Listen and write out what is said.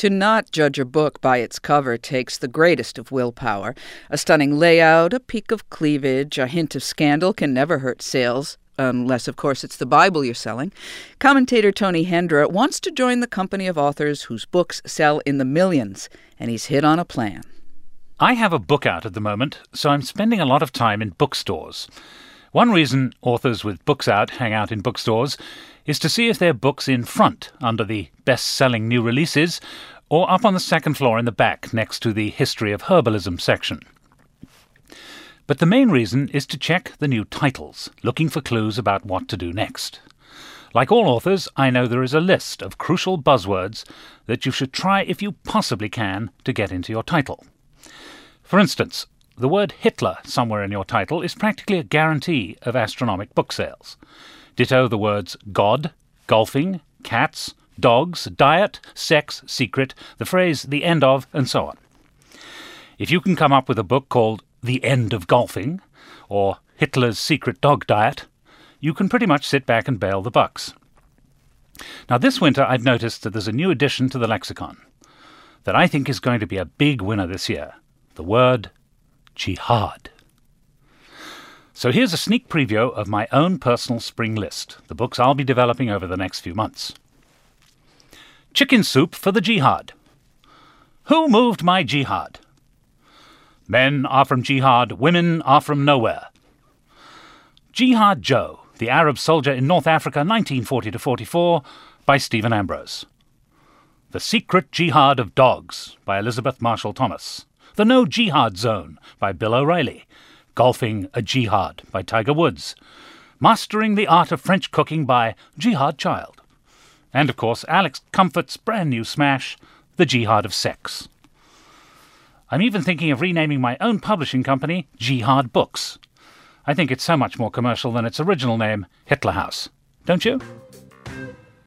To not judge a book by its cover takes the greatest of willpower. A stunning layout, a peak of cleavage, a hint of scandal can never hurt sales. Unless, of course, it's the Bible you're selling. Commentator Tony Hendra wants to join the company of authors whose books sell in the millions, and he's hit on a plan. I have a book out at the moment, so I'm spending a lot of time in bookstores. One reason authors with books out hang out in bookstores is to see if their book's in front under the best-selling new releases or up on the second floor in the back next to the history of herbalism section. But the main reason is to check the new titles, looking for clues about what to do next. Like all authors, I know there is a list of crucial buzzwords that you should try if you possibly can to get into your title. For instance, the word Hitler somewhere in your title is practically a guarantee of astronomic book sales. Ditto the words God, golfing, cats, dogs, diet, sex, secret, the phrase the end of, and so on. If you can come up with a book called The End of Golfing, or Hitler's Secret Dog Diet, you can pretty much sit back and bail the bucks. Now this winter I've noticed that there's a new addition to the lexicon that I think is going to be a big winner this year. The word jihad. So here's a sneak preview of my own personal spring list, the books I'll be developing over the next few months. Chicken Soup for the Jihad. Who moved my jihad? Men are from jihad, women are from nowhere. Jihad Joe, the Arab soldier in North Africa, 1940-44, by Stephen Ambrose. The Secret Jihad of Dogs, by Elizabeth Marshall Thomas. The No Jihad Zone, by Bill O'Reilly. Golfing a Jihad, by Tiger Woods. Mastering the Art of French Cooking, by Jihad Child. And, of course, Alex Comfort's brand new smash, The Jihad of Sex. I'm even thinking of renaming my own publishing company Jihad Books. I think it's so much more commercial than its original name, Hitler House. Don't you?